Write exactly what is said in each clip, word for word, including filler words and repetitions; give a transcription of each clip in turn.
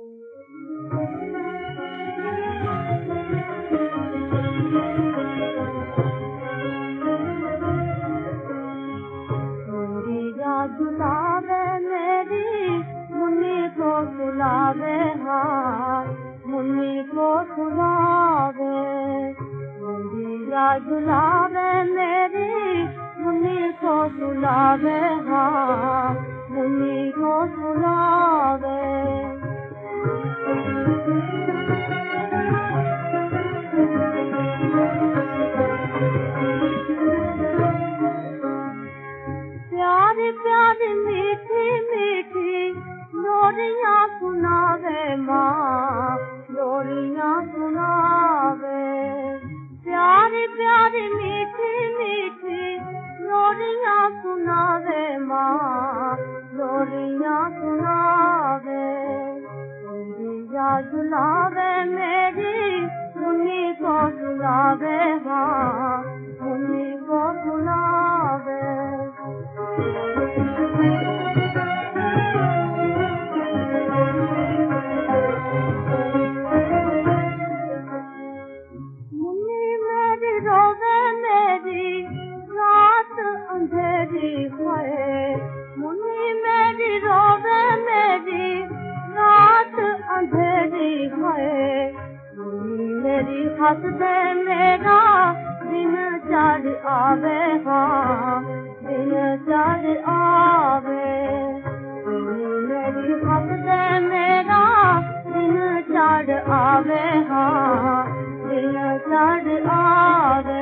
सुनावे मेरी मुन्नी को सुनावे हाँ मुन्नी को सुनावे मुंडिया सुनावे मेरी मुन्नी को सुनावे हाँ मुन्नी को सुनावे प्यारी प्यारी मीठी मीठी लोरियां सुनावे माँ लोरियां सुनावे प्यारी प्यारी मीठी मीठी लोरियां सुनावे माँ लोरियां सुनावे मुंडिया सुनावे मेरी मुन्नी को सुनावे हाँ मुन्नी को सुनावे मुन्नी मेरी रोवे मेरी रात अंधेरी है मुन्नी मेरी रोवे मेरी रात अंधेरी है मुन्नी मेरी हंसदे मेरा दिन चढ़ आवे हाँ दिन चढ़ आवे मेरी हंसदे मेरा दिन चढ़ आवे हाँ दिन चढ़ आवे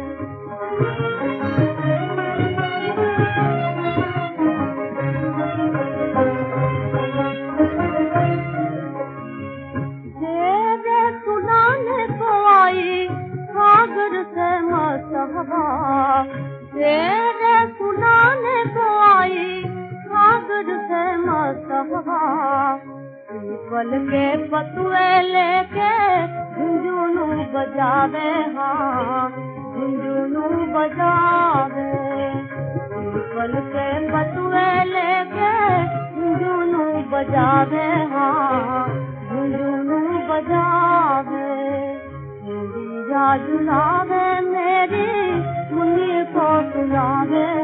तेरे सुनाने को आई सागर से मसहबा तेरे सुनाने को आई सागर से मसहबा पीपल के पतुए लेके झुंझुनू बजावे हाँ झुंझुनू बजावे पीपल के पतुए लेके झुंझुनू बजावे हाँ झुंझुनू बजावे मुंडिया सुनावे मेरी मुन्नी को सुनावे